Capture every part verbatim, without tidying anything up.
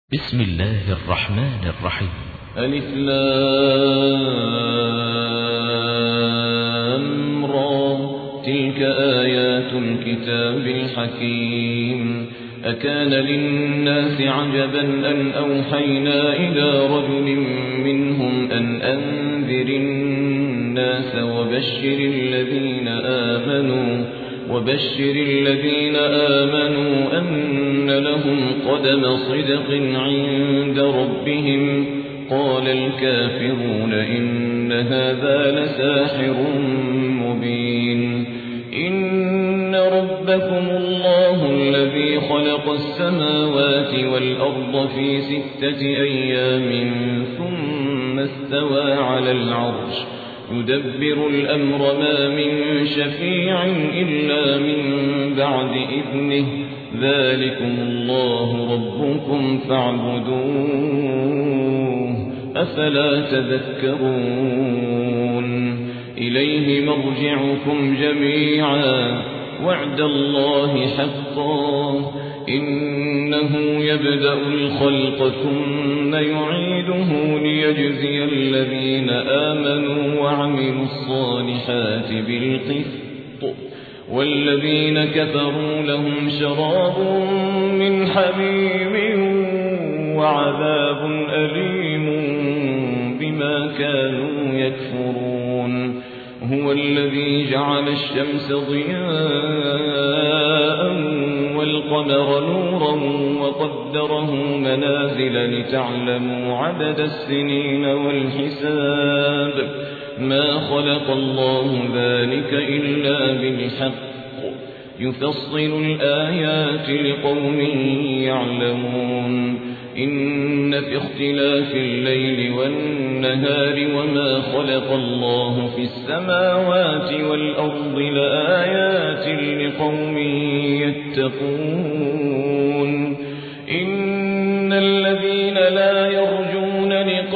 بسم الله الرحمن الرحيم. ألف لام را تلك آيات الكتاب الحكيم. أكان للناس عجبا أن أوحينا إلى رجل منهم أن أنذر الناس وبشر الذين آمنوا وبشر الذين آمنوا أن لهم قدم صدق عند ربهم. قال الكافرون إن هذا لساحر مبين. إن ربكم الله الذي خلق السماوات والأرض في ستة أيام ثم استوى على العرش يدبر الأمر ما من شفيع إلا من بعد إذنه. ذلكم الله ربكم فاعبدوه أفلا تذكرون. إليه مرجعكم جميعا وعد الله حقا. إنه يبدأ الخلق ثم يعيده ليجزي الذين آمنوا وعملوا الصالحات بالقسط والذين كفروا لهم شراب من حميم وعذاب أليم بما كانوا يكفرون. هو الذي جعل الشمس ضياء والقمر نورا وقدره منازل لتعلموا عدد السنين والحساب. ما خلق الله ذلك إلا بالحق يفصل الآيات لقوم يعلمون. إن في اختلاف الليل والنهار وما خلق الله في السماوات والأرض لآيات لقوم يتقون. إن الذين لا يرجون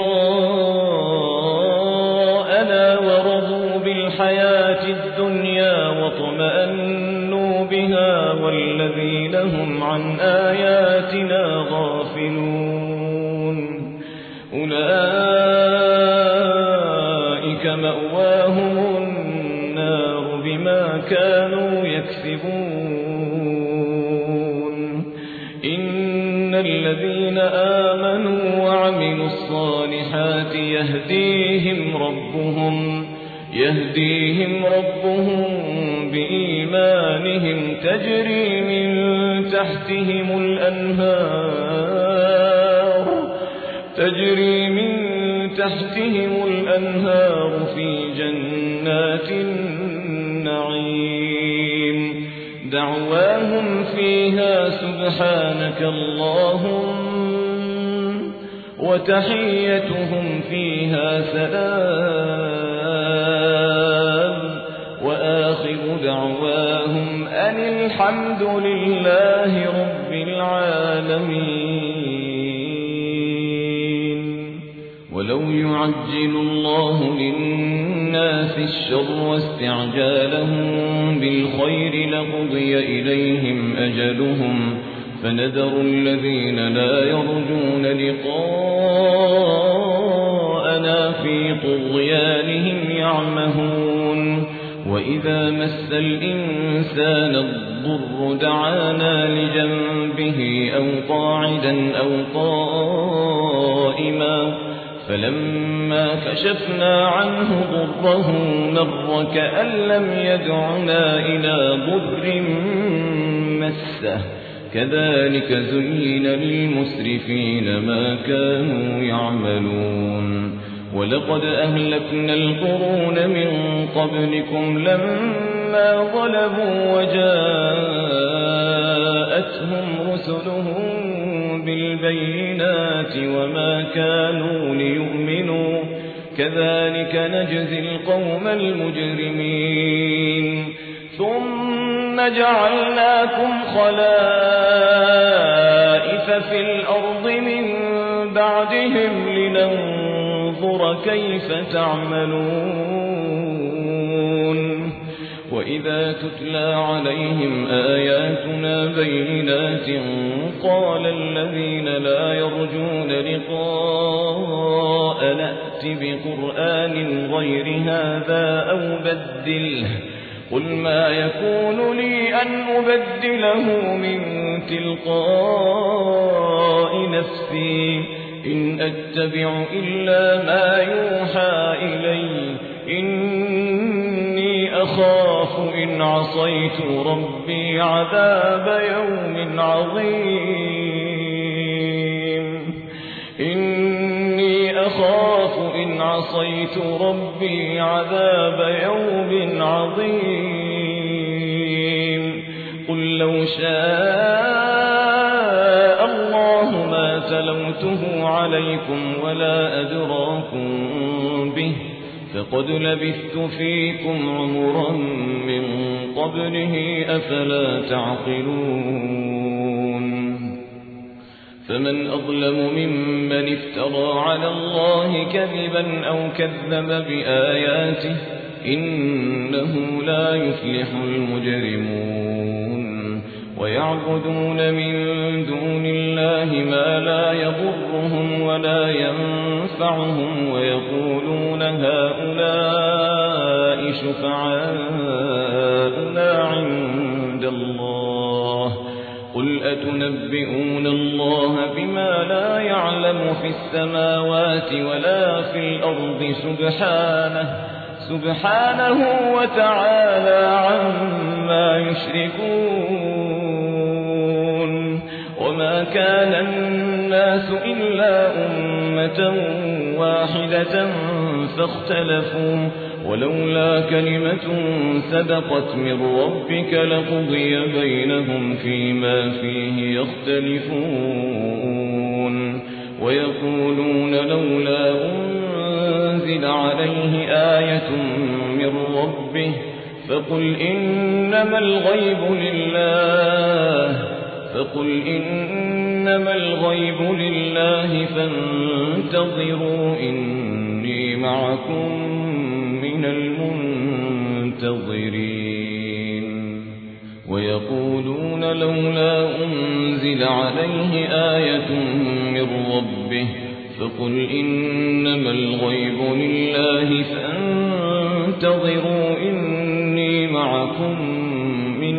لقاءنا ورضوا بالحياة الدنيا واطمأنوا بها والذين هم عن آياتنا غافلون أولئك مأواهم النار بما كانوا يكسبون. إن الذين آمنوا وعملوا الصالحات يهديهم ربهم يهديهم ربهم بإيمانهم تجري من تحتهم الأنهار تجري من تحتهم الأنهار في جنات النعيم. دعواهم فيها سبحانك اللهم وتحيتهم فيها سلام وآخر دعواهم أن الحمد لله رب العالمين. ولو يعجل الله للناس الشر واستعجالهم بالخير لقضي إليهم أجلهم فنذر الذين لا يرجون لقاءنا في طغيانهم يعمهون. وإذا مس الإنسان الضر دعانا لجنبه أو قاعدا أو قائما فلما كشفنا عنه ضره مر كأن لم يدعنا إلى ضر مسه. كذلك زين للمسرفين ما كانوا يعملون. ولقد أهلكنا القرون من قبلكم لما ظلموا وجاءتهم رسلهم بالبينات وما كانوا ليؤمنوا. كذلك نجزي القوم المجرمين. ثم جعلناكم خلائف في الأرض من بعدهم لننظر كيف تعملون. وإذا تتلى عليهم آياتنا بينات قال الذين لا يرجون لقاء نأت بقرآن غير هذا أو بدله قل ما يكون لي أن أبدله من تلقاء نفسي إن أتبع إلا ما يوحى إلي إني أخاف إن عصيت ربي عذاب يوم عظيم إني أخاف إن عصيت ربي عذاب يوم عظيم قل لو شاء الله ما تلوته عليكم ولا أدراكم به فقد لبثت فيكم عمرا من قبله أفلا تعقلون فمن أظلم ممن افترى على الله كذبا أو كذب بآياته إنه لا يفلح المجرمون ويعبدون من دون الله ما لا يضرهم ولا ينفعهم ويقولون هؤلاء شفعاؤنا عند الله قل أتنبئون الله بما لا يعلم في السماوات ولا في الأرض سبحانه سبحانه وتعالى عما يشركون وما كان الناس إلا أمة واحدة فاختلفوا ولولا كلمة سبقت من ربك لقضي بينهم فيما فيه يختلفون ويقولون لولا أنزل عليه آية من ربه فقل إنما الغيب لله فقل إنما الغيب لله فانتظروا إني معكم من المنتظرين ويقولون لولا أنزل عليه آية من ربه فقل إنما الغيب لله فانتظروا إني معكم من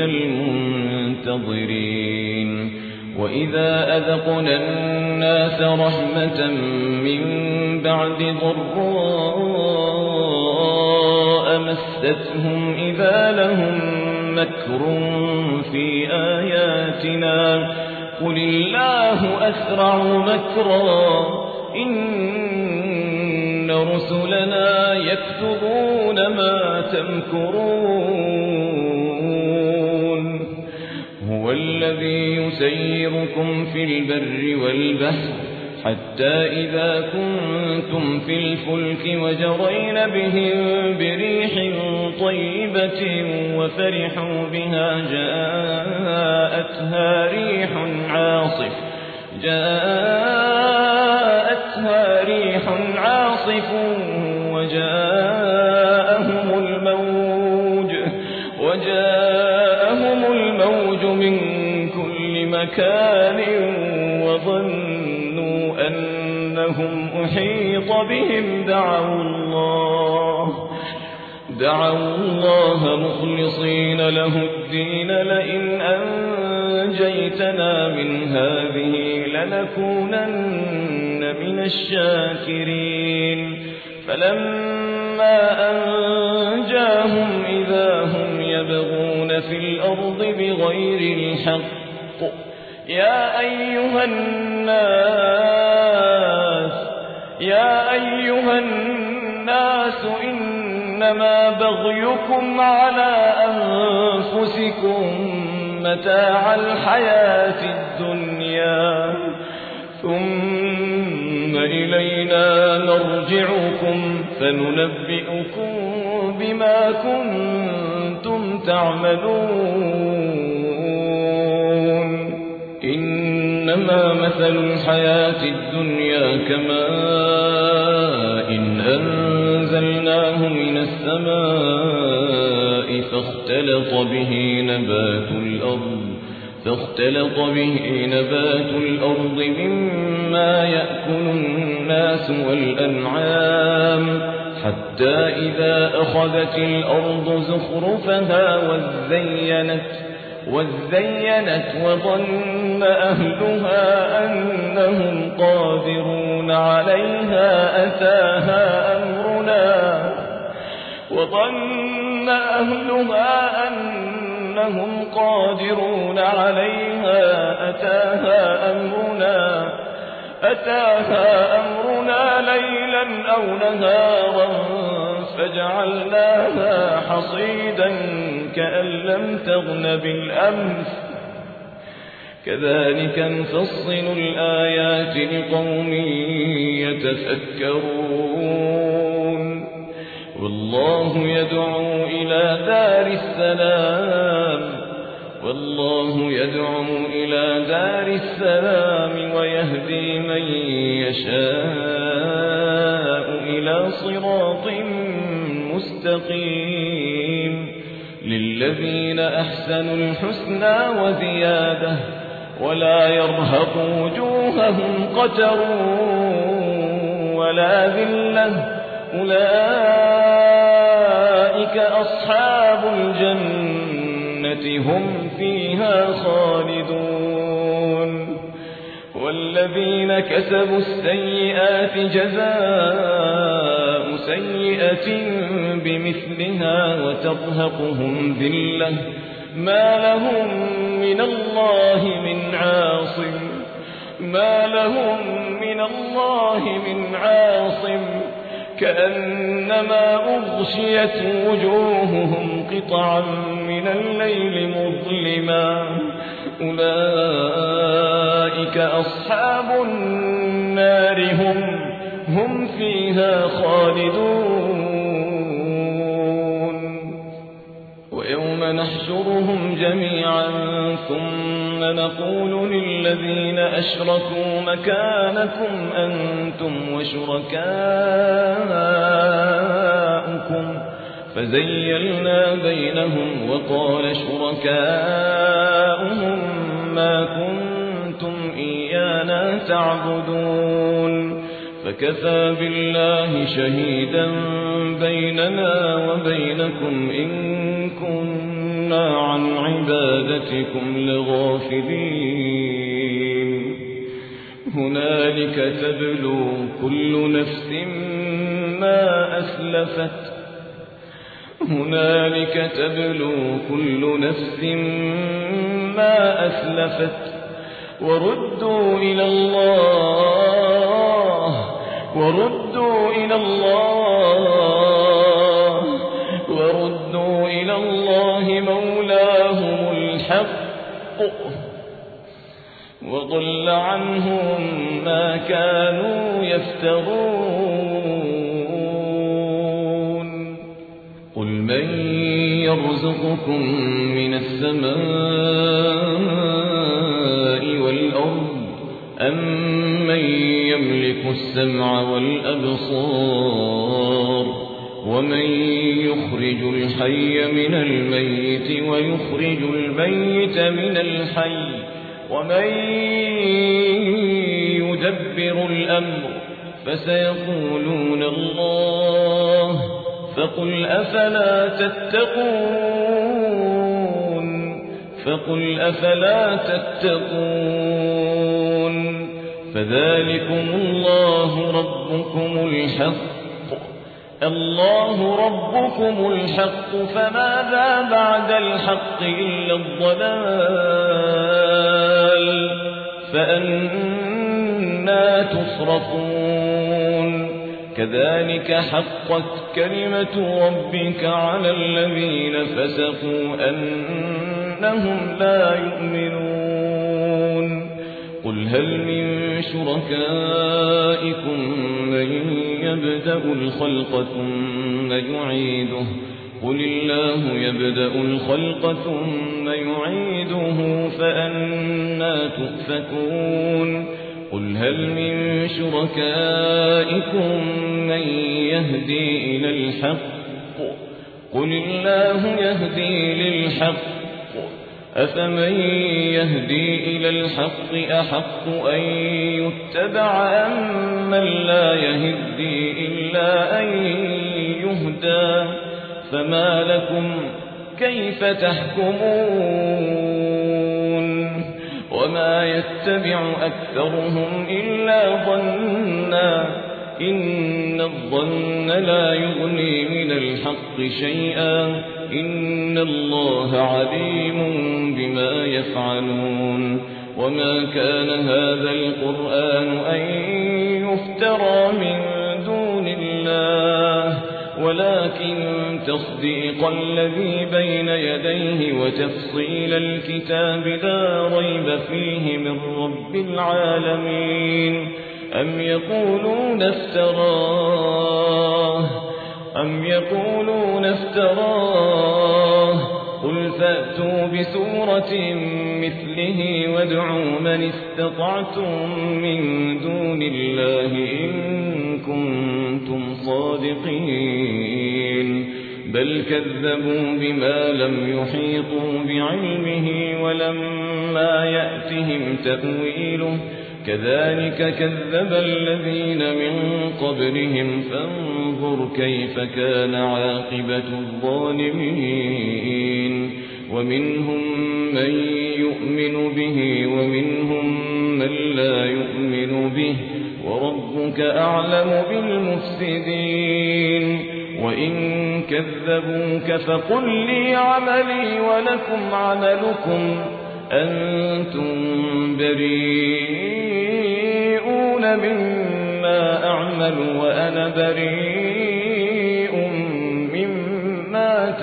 المنتظرين وإذا أذقنا الناس رحمة من بعد ضراء مستهم إذا لهم مكر في آياتنا قل الله أسرع مكرا إن رسلنا يكتبون ما تمكرون هو الذي يسيركم في البر والبحر حتى إذا كنتم في الفلك وجرين بهم بريح طيبة وفرحوا بها جاءتها ريح عاصف جاءتها ريح عاصف وجاءهم الموج وجاءهم الموج من كل مكان وظنوا أنهم أحيط بهم دعوا الله دعوا الله مخلصين له الدين لئن أنجيتنا من هذه لنكونن من الشاكرين فلما أنجاهم إذا هم يبغون في الأرض بغير الحق يا أيها الناس يا أيها الناس إنما بغيكم على أنفسكم متاع الحياة الدنيا ثم إلينا مرجعكم فننبئكم بما كنتم تعملون إنما مثل الحياة الدنيا كماء إن أنزلنا أنزلناه من السماء فاختلط به نبات الأرض فاختلط به نبات الأرض مما يأكل الناس والأنعام حتى إذا أخذت الأرض زخرفها وزينت وزينت وظن أهلها أنهم قادرون عليها أتاها أمرنا وظن أهلها أنهم قادرون عليها أتاها أمرنا أتاها أمرنا ليلا أو نهارا فجعلناها حصيدا كأن لم تغن بالأمس كذلك نفصل الآيات لقوم يتفكرون والله يدعو إلى دار السلام والله يدعو إلى دار السلام ويهدي من يشاء إلى صراط مستقيم للذين أحسنوا الحسنى وزيادة ولا يرهق وجوههم قتر ولا ذلة أولئك أصحاب الجنة هم فيها خالدون والذين كسبوا السيئات جزاء سيئة بمثلها وترهقهم ذلة ما لهم من الله من عاصم ما لهم من الله من عاصم كأنما أغشيت وجوههم قطعا من الليل مظلما أولئك أصحاب النار هم هم فيها خالدون ويوم نحشرهم جميعا ثم نقول للذين أشركوا مكانكم أنتم وشركاؤكم فزيلنا بينهم وقال شركاؤهم ما كنتم إيانا تعبدون فكفى بالله شهيدا بيننا وبينكم إن كنا عن عبادتكم لغافلين هنالك تبلو كل نفس ما أسلفت هنالك تبلو كل نفس ما أسلفت وردوا إلى الله وردوا إلى الله وردوا إلى الله مولاهم الحق وضل عنهم ما كانوا يفترون قل من يرزقكم من السماء والأرض أم من يملك السمع والأبصار ومن يخرج الحي من الميت ويخرج الميت من الحي ومن يدبر الأمر فسيقولون الله فقل أفلا تتقون فقل أفلا تتقون فذلكم الله ربكم الحق الله ربكم الحق فماذا بعد الحق إلا الضلال فأنا تصرفون كذلك حقت كلمة ربك على الذين فسقوا أنهم لا يؤمنون قل هل من شركائكم من يبدأ الخلق ثم يعيده قل الله يبدأ الخلق ثم يعيده فأنا تؤفكون قل هل من شركائكم من يهدي إلى الحق قل الله يهدي للحق أفمن يهدي إلى الحق أحق أن يتبع أم من لا يهدي إلا أن يهدى فما لكم كيف تحكمون وما يتبع أكثرهم إلا ظنا إن الظن لا يغني من الحق شيئا إن الله عليم بما يفعلون وما كان هذا القرآن أن يفترى من دون الله ولكن تصديق الذي بين يديه وتفصيل الكتاب لا ريب فيه من رب العالمين أم يقولون افتراه أم يقولون افتراه قل فأتوا بسورة مثله وادعوا من استطعتم من دون الله إن كنتم صادقين بل كذبوا بما لم يحيطوا بعلمه ولما يأتهم تأويله كذلك كذب الذين من قبلهم فانظر كيف كان عاقبة الظالمين ومنهم من يؤمن به ومنهم من لا يؤمن به وربك أعلم بالمفسدين وإن كذبوك فقل لي عملي ولكم عملكم أنتم بريئون مما أعمل وأنا بريء مما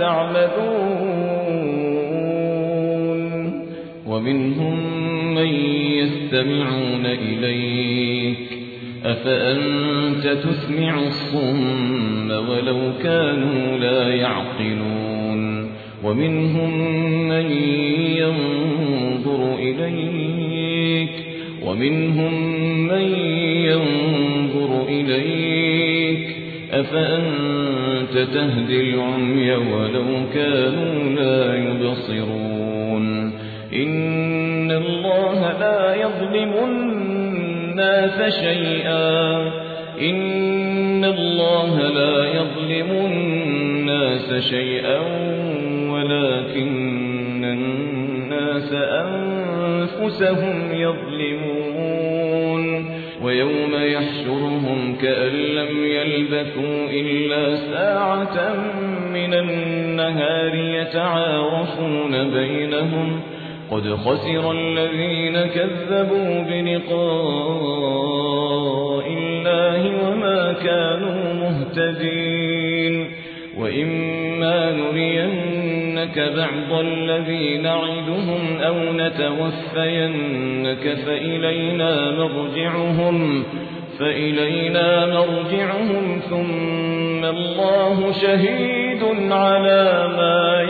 تعملون ومنهم من يستمعون إليك أفأنت تسمع الصم ولو كانوا لا يعقلون ومنهم من ينظر إليك ومنهم من ينظر إليك أفأنت تهدي العمي ولو كانوا لا يبصرون إن الله لا يظلم الناس شيئا إن الله لا يظلم الناس شيئا ولكن الناس أنفسهم يظلمون ويوم يحشرهم كأن لم يلبثوا إلا ساعة من النهار يتعارفون بينهم قد خسر الذين كذبوا بلقاء الله وما كانوا مهتدين وإما نرينك بعض الذي نعدهم أو نتوفينك فإلينا مرجعهم فإلينا مرجعهم ثم الله شهيد على ما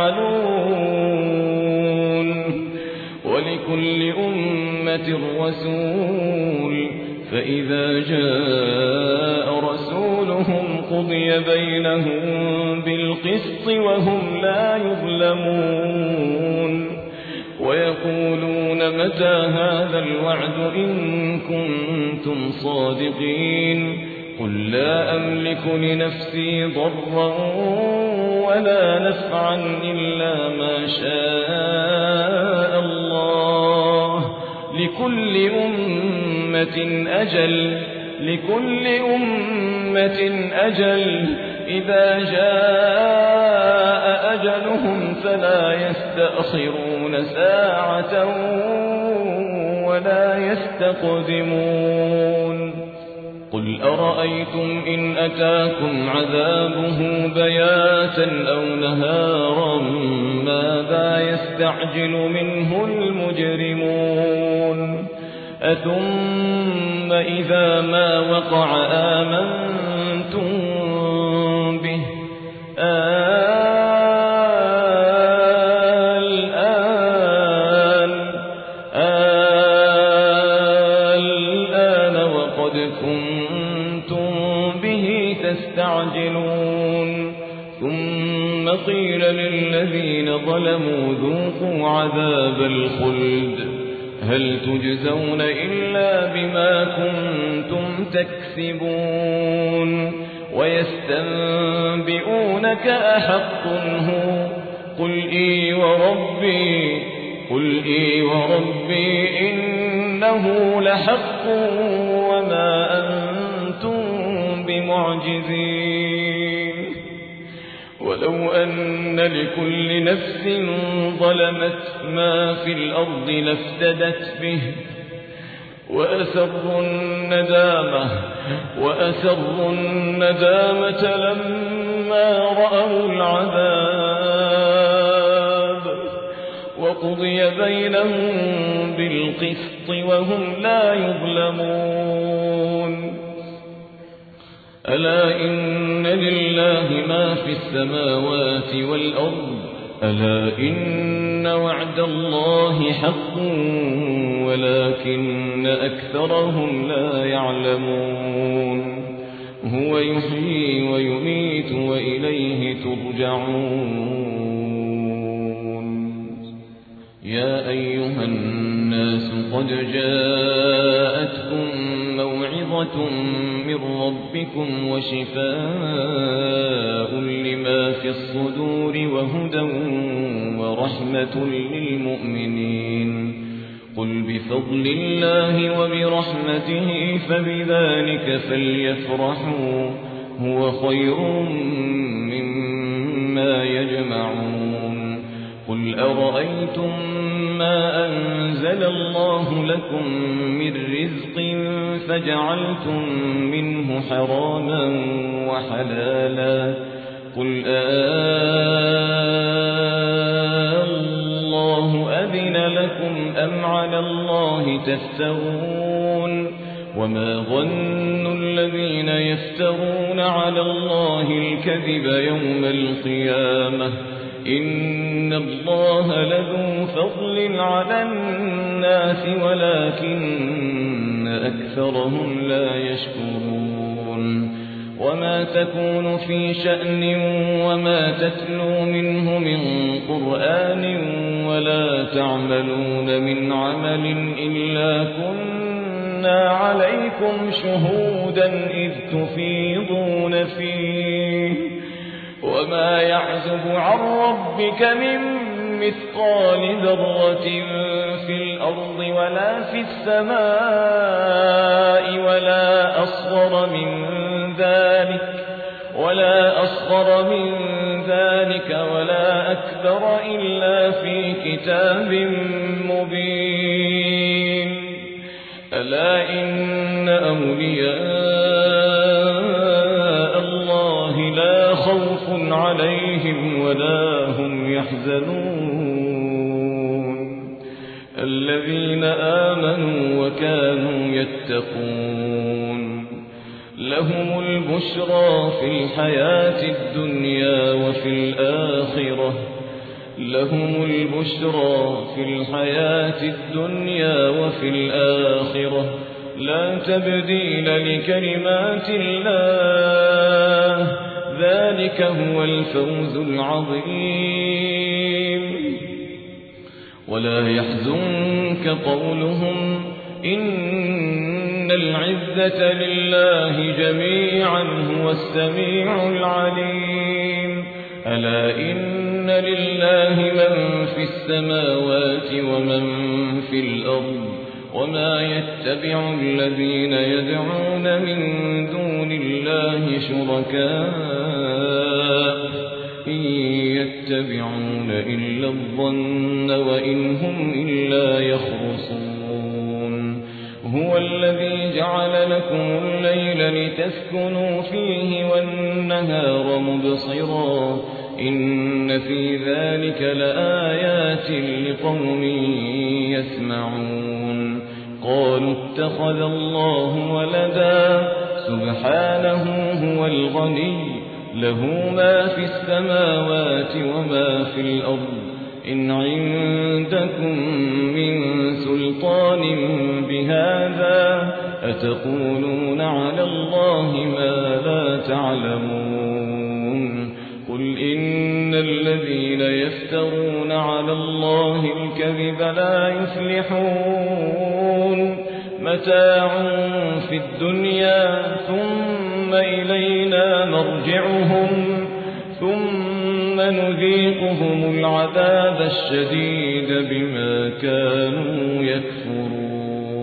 يفعلون ولكل أمة رسول فإذا جاء رسولهم قضي بينهم بالقسط وهم لا يظلمون ويقولون متى هذا الوعد إن كنتم صادقين قل لا أملك لنفسي ضرا ولا نفعا إلا ما شاء الله لكل أمة أجل لكل أمة أجل إذا جاء أجلهم فلا يستأخرون ساعة ولا يستقدمون قل أرأيتم إن أتاكم عذابه بياتا أو نهارا ماذا يستعجل منه المجرمون أثم إذا ما وقع آمنتم به الآن الآن وقد كنتم به تستعجلون ثم قيل للذين ظلموا ذوقوا عذاب الخلد هل تجزون إلا بما كنتم تكسبون ويستنبئونك أحق هو قل إي وربي قل إي وربي إنه لحق وما أنتم بمعجزين ولو أن لكل نفس ظلمت ما في الأرض لافتدت به وأسروا الندامة وأسروا الندامة لما رأوا العذاب وقضي بينهم بالقسط وهم لا يظلمون ألا إن لله ما في السماوات والأرض ألا إن وعد الله حق ولكن أكثرهم لا يعلمون هو يحيي ويميت وإليه ترجعون يا أيها الناس قد جاءتكم موعظة من ربكم وشفاء لما في الصدور وهدى ورحمة للمؤمنين قل بفضل الله وبرحمته فبذلك فليفرحوا هو خير مما يجمعون قل أرأيتم ما أنزل الله لكم من رزق فجعلتم منه حراما وحلالا قل الله أذن لكم أم على الله تفترون وما ظن الذين يفترون على الله الكذب يوم القيامة إن الله لذو فضل على الناس ولكن أكثرهم لا يشكرون وما تكون في شأن وما تتلو منه من قرآن ولا تعملون من عمل إلا كنا عليكم شهودا إذ تفيضون فيه وما يعزب عن ربك من مثقال ذرة في الأرض ولا في السماء ولا أصغر من ذلك ولا أصغر من ذلك ولا أكبر إلا في كتاب مبين ألا إن أولياء الله لا خوف عليهم ولا هم يحزنون الذين آمنوا وكانوا يتقون لهم البشرى في الحياة الدنيا وفي الآخرة لهم البشرى في الحياة الدنيا وفي الآخرة لا تبديل لكلمات الله ذلك هو الفوز العظيم ولا يحزنك قولهم إن العزة لله جميعا هو السميع العليم ألا إن لله من في السماوات ومن في الأرض وما يتبع الذين يدعون من دون الله شركاء إن يتبعون إلا الظن وإن هم إلا يخرصون هو الذي جعل لكم الليل لتسكنوا فيه والنهار مبصرا إن في ذلك لآيات لقوم يسمعون قالوا اتخذ الله ولدا سبحانه هو الغني له ما في السماوات وما في الأرض إن عندكم من سلطان بهذا أتقولون على الله ما لا تعلمون قل إن الذين يفترون على الله الكذب لا يفلحون متاع في الدنيا ثم إلينا مرجعهم ثم نذيقهم العذاب الشديد بما كانوا يكفرون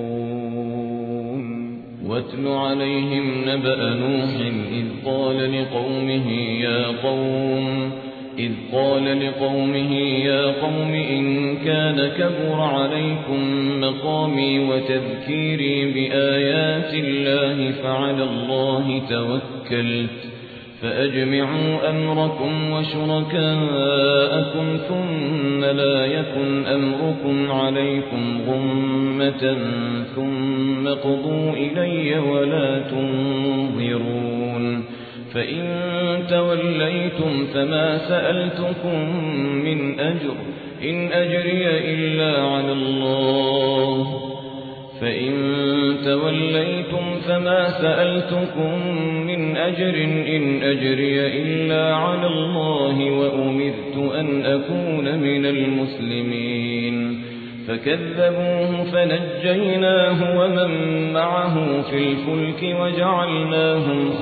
واتل عليهم نبأ نوح إذ قال لقومه يا قوم إذ قال لقومه يا قوم إن كان كبر عليكم مقامي وتذكيري بآيات الله فعلى الله توكلت فأجمعوا أمركم وشركاءكم ثم لا يكن أمركم عليكم غمة ثم قضوا إلي ولا تنظرون فإن توليتم فما سألتكم من أجر إن أجري إلا على الله فإن توليتم فما سألتكم من أجر إن أجري إلا على الله وأمرت أن أكون من المسلمين فكذبوه فنجيناه ومن معه في الفلك وجعلناهم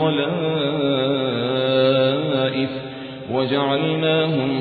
خلائف وجعلناهم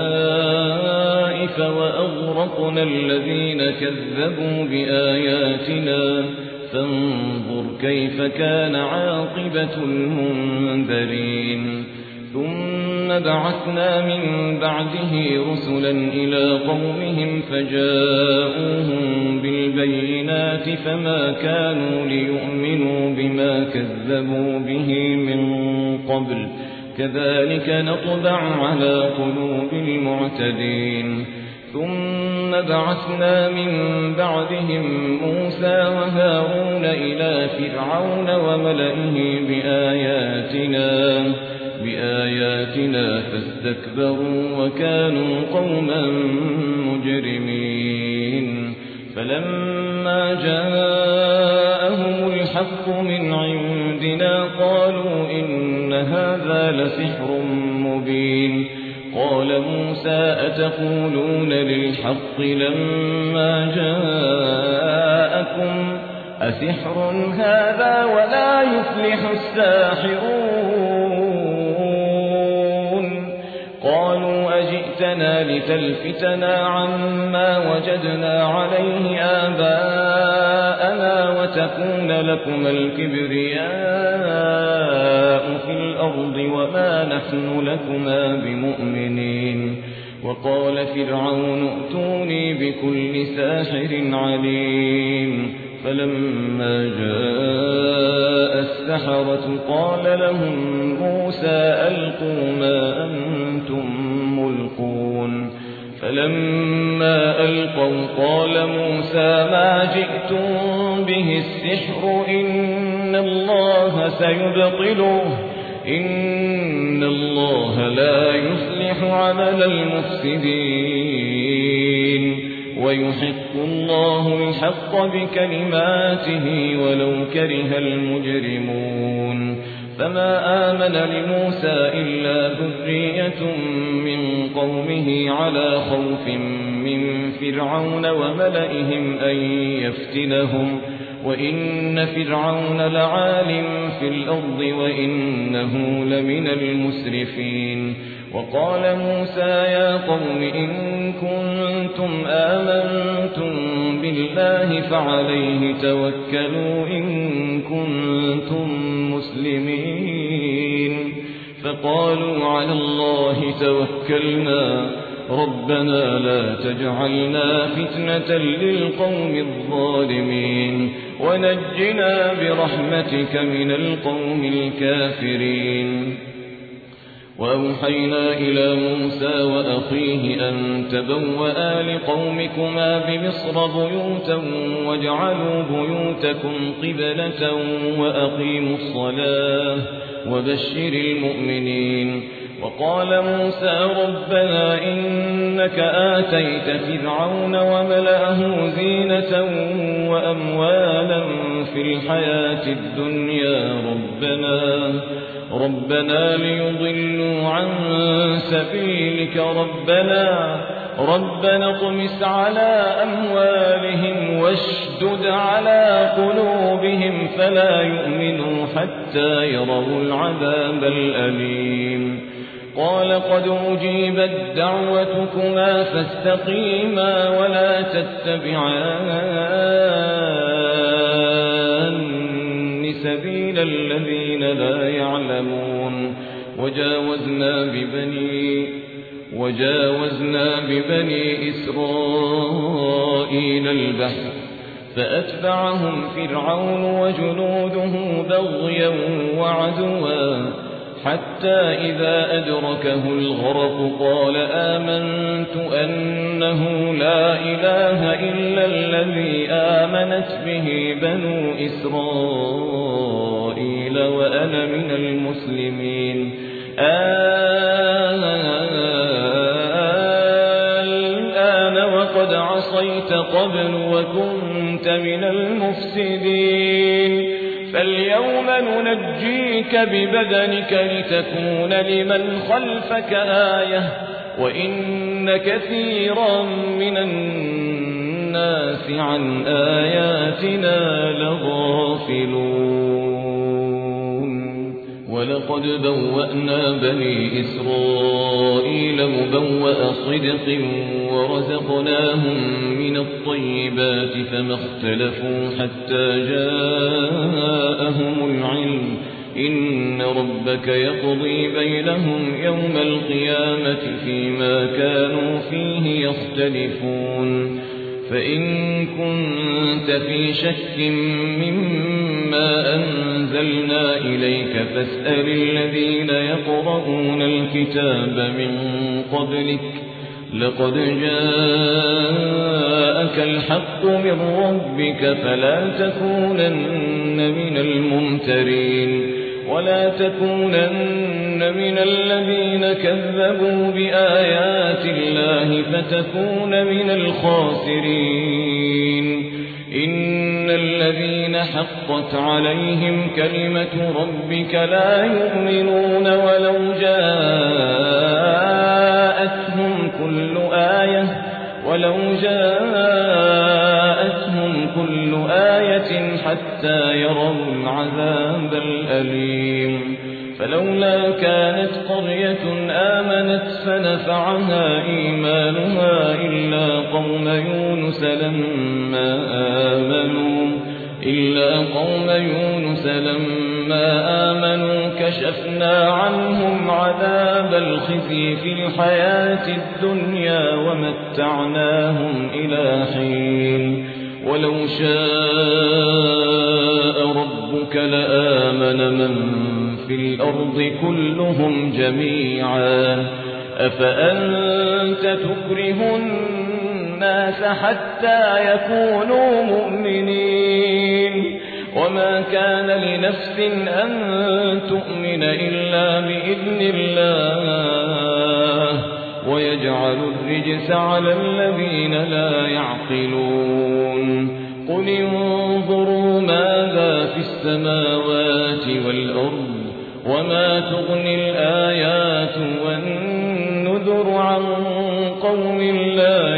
خلائف وأغرقنا الذين كذبوا بآياتنا فانظر كيف كان عاقبة المنذرين ثم بعثنا من بعده رسلا إلى قومهم فجاءوهم بالبينات فما كانوا ليؤمنوا بما كذبوا به من قبل كذلك نطبع على قلوب المعتدين ثم بعثنا من بعدهم موسى وهارون إلى فرعون وملئه بآياتنا بآياتنا فاستكبروا وكانوا قوما مجرمين فلما جاءهم الحق من عندنا قالوا إن هذا لسحر مبين قال موسى أتقولون للحق لما جاءكم أسحر هذا ولا يفلح الساحرون قالوا أجئتنا لتلفتنا عما وجدنا عليه آباءنا وتكون لكما الكبرياء في الأرض وما نحن لكما بمؤمنين وقال فرعون ائتوني بكل ساحر عليم فلما جاء السحرة قال لهم موسى ألقوا ما أنتم ملقون فلما ألقوا قال موسى ما جئتم به السحر إن الله سيبطله إن الله لا يصلح عمل المفسدين ويحق الله الحق بكلماته ولو كره المجرمون فما آمن لموسى إلا ذرية من قومه على خوف من فرعون وملئهم أن يفتنهم وإن فرعون لعال في الأرض وإنه لمن المسرفين وقال موسى يا قوم إن كنتم آمنتم بالله فعليه توكلوا إن كنتم مسلمين فقالوا على الله توكلنا ربنا لا تجعلنا فتنة للقوم الظالمين ونجنا برحمتك من القوم الكافرين وأوحينا إلى موسى وأخيه أن تبوأ لقومكما بمصر بيوتا واجعلوا بيوتكم قبلة وأقيموا الصلاة وبشر المؤمنين وقال موسى ربنا إنك آتيت فرعون وملأه زينة وأموالا في الحياة الدنيا ربنا ربنا ليضلوا عن سبيلك ربنا ربنا اطمس على أموالهم واشدد على قلوبهم فلا يؤمنوا حتى يروا العذاب الأليم قال قد أجيبت دعوتكما فاستقيما ولا تتبعان سبيل الذين لا يعلمون وجاوزنا ببني وجاوزنا ببني إسرائيل البحر فأتبعهم فرعون وجنوده بغيا وعدوا حتى إذا أدركه الغرق قال آمنت أنه لا إله إلا الذي آمنت به بنو إسرائيل وأنا من المسلمين الآن وقد عصيت قبل وكنت من المفسدين فاليوم ننجيك ببدنك لتكون لمن خلفك آية وإن كثيرا من الناس عن آياتنا لغافلون ولقد بوأنا بني إسرائيل مبوأ صدق ورزقناهم من الطيبات فما اختلفوا حتى جاءهم العلم إن ربك يقضي بينهم يوم القيامة فيما كانوا فيه يختلفون فإن كنت في شك مما أنزلنا إليك فاسأل الذين يقرؤون الكتاب من قبلك لقد جاءك الحق من ربك فلا تكونن من الممترين ولا تكونن من الذين كذبوا بآيات الله فتكون من الخاسرين إن الذين حقت عليهم كلمة ربك لا يؤمنون ولو جاءتهم كل آية ولو جاءتهم كل آية حتى يروا العذاب الأليم فلولا كانت قرية آمنت فنفعها إيمانها إلا قوم يونس لما آمنوا إلا قوم يونس لما آمنوا كشفنا عنهم عذاب الخزي في الحياة الدنيا ومتعناهم إلى حين ولو شاء ربك لآمن من في الأرض كلهم جميعا أفأنت تكره الناس حتى يكونوا مؤمنين وما كان لنفس أن تؤمن إلا بإذن الله ويجعل الرجس على الذين لا يعقلون قل انظروا ماذا في السماوات والأرض وما تغني الآيات والنذر عن قوم لا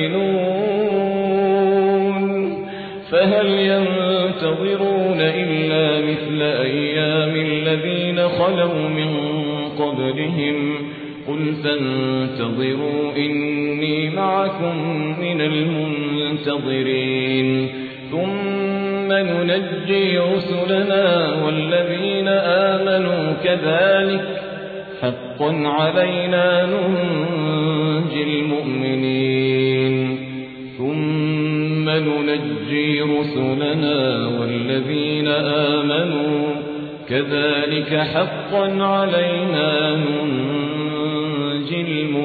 يؤمنون فهل ينتظرون إلا مثل أيام الذين خلوا من قبلهم قل فانتظروا إني معكم من المنتظرين ثم ننجي رسلنا والذين آمنوا كذلك حقا علينا ننجي المؤمنين ثم ننجي رسلنا والذين آمنوا كذلك حقا علينا ننجي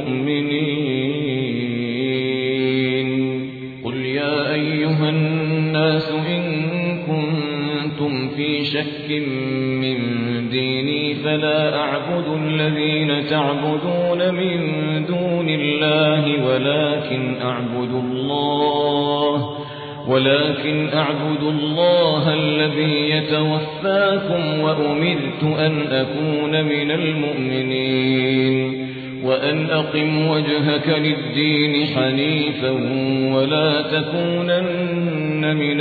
المؤمنين قل يا أيها الناس إن كنتم في شك من ديني فلا أعبد الذين تعبدون من دون الله ولكن أعبد الله ولكن أعبد الله الذي يتوفاكم وأمرت أن أكون من المؤمنين وأن أقم وجهك للدين حنيفا ولا تكونن من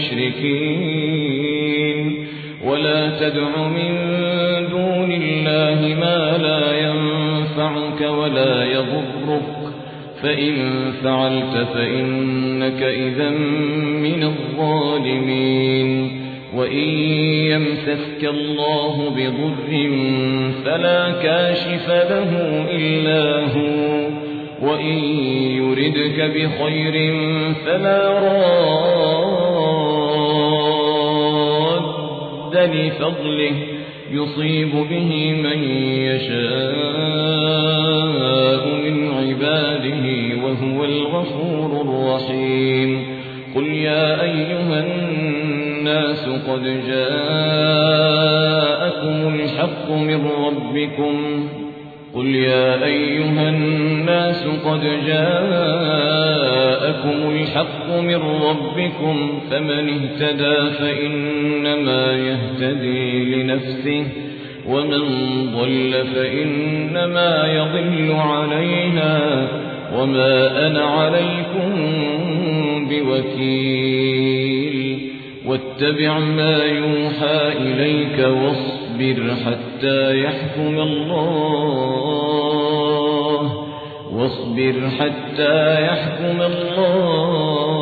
المشركين ولا تدع من دون الله ما لا ينفعك ولا يضرك فإن فعلت فإنك إذا من الظالمين وإن يمسسك الله بضر فلا كاشف له إلا هو وإن يردك بخير فلا راد لفضله يصيب به من يشاء من عباده وهو الغفور الرحيم قل يا أيها الناس قد جاءكم الحق من ربكم قل يا أيها الناس قد جاءكم الحق من ربكم فمن اهتدى فإنما يهتدي لنفسه ومن ضل فإنما يضل عليها وما أنا عليكم بوكيل واتبع ما يوحى إليك واصبر حتى يحكم الله واصبر حتى يحكم الله